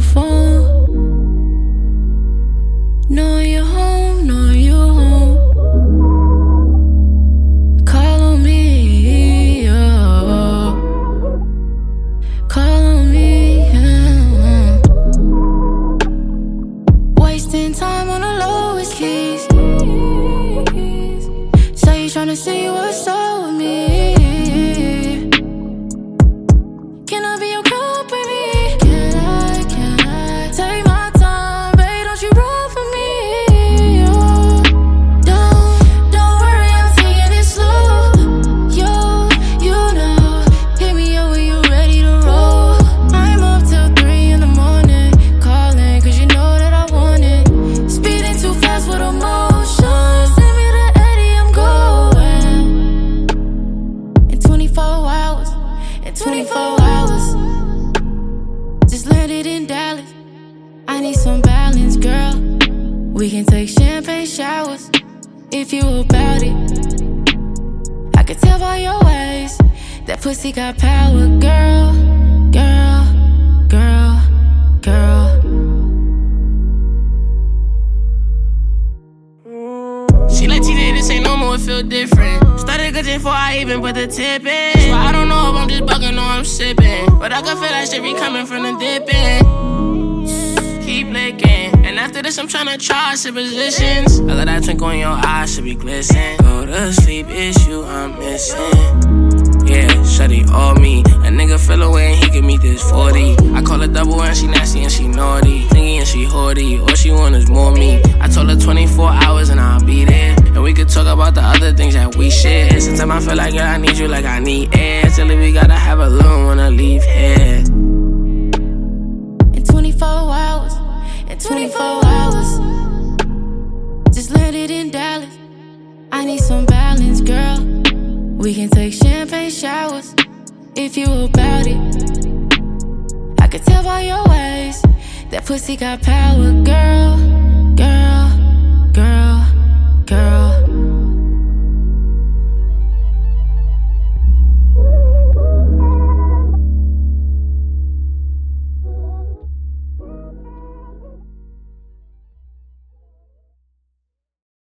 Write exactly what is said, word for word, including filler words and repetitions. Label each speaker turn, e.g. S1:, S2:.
S1: phone. Know you're home, know you're home. Call on me, oh. Call on me, yeah. Wasting time on the lowest keys. Say you tryna see what's up with me. Can I be your company? Can I, can I take my time, babe, don't you run for me, oh. Don't, don't worry, I'm taking it slow. Yo, you know, hit me up when you're ready to roll. I'm up till three in the morning, calling, cause you know that I want it. Speeding too fast with emotion, send me the Eddie, I'm going. In twenty-four hours, in twenty-four hours, just landed in Dallas. I need some balance, girl. We can take champagne showers if you about it. I can tell by your ways that pussy got power, girl, girl, girl, girl.
S2: She like T J, this ain't no more, it feel different. Started good before I even put the tip in. So I don't know if I'm just bugging or I'm sipping, but I can feel that shit be coming from the dip in. Keep licking, and after this I'm tryna try some positions. I let that twinkle in your eyes, should be glisten. Go to sleep, it's you I'm missing. Yeah, shawty all me. A nigga fell away and he can meet this forty. I call her double and she nasty and she naughty. Thingy and she hoardy, all she want is more me. I told her twenty-four hours and I'll be there. And we could talk about the other things that we share. Sometimes I feel like, girl, I need you like I need air. Till we gotta have a little when I leave here.
S1: In twenty-four hours, in twenty-four hours, just landed in Dallas. I need some balance, girl. We can take champagne showers if you about it. I can tell by your ways that pussy got power, girl, girl, girl, girl.